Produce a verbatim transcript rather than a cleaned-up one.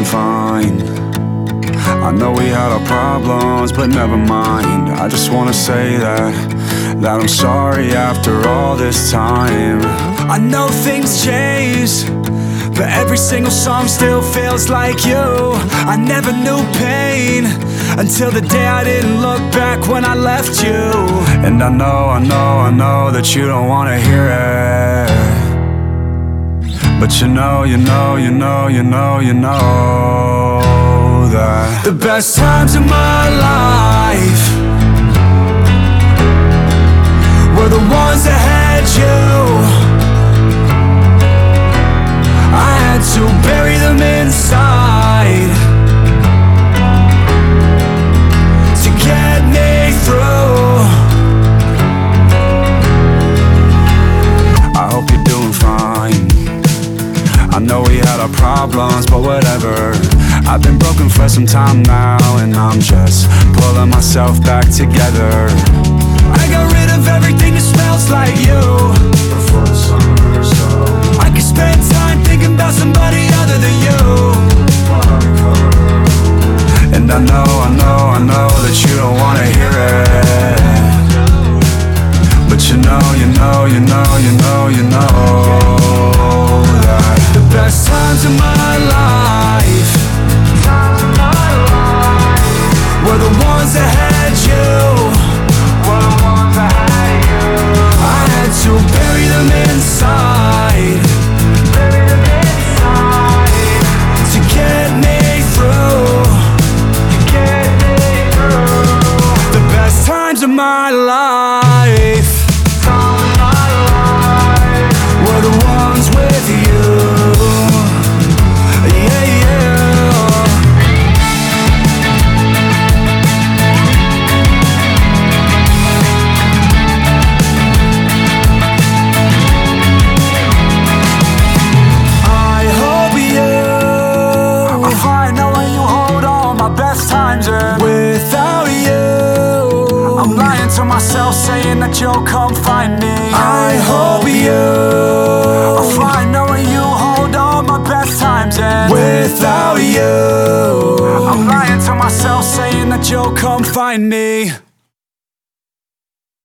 doing fine. I know we had our problems, but never mind. I just wanna say that, that I'm sorry after all this time. I know things change, but every single song still feels like you. I never knew pain until the day I didn't look back when I left you. And I know, I know, I know that you don't wanna hear it, but you know, you know, you know, you know, you know that the best times of my life were the ones that had you. I had to bury them inside to get me through. I hope you're doing fine. I know we had our problems, but whatever. I've been broken for some time now, and I'm just pulling myself back together. I got rid of everything that smells like you before the summer, so I could spend time thinking about somebody other than you. And I know, I know, I know that you don't wanna hear it, but you know, you know, you know, you know, you know that the best times of my life were the ones that had you. Were the ones that had you. I had to bury them inside, bury them inside to get me through, to get me through the best times of my life. Were the ones with you. Yeah, yeah. I hope you I find out when you hold on my best times, and without you I'm lying to myself saying that you'll come find me. I hope you I find out when you hold on my best times, and without you I'm lying to myself saying that you'll come find me.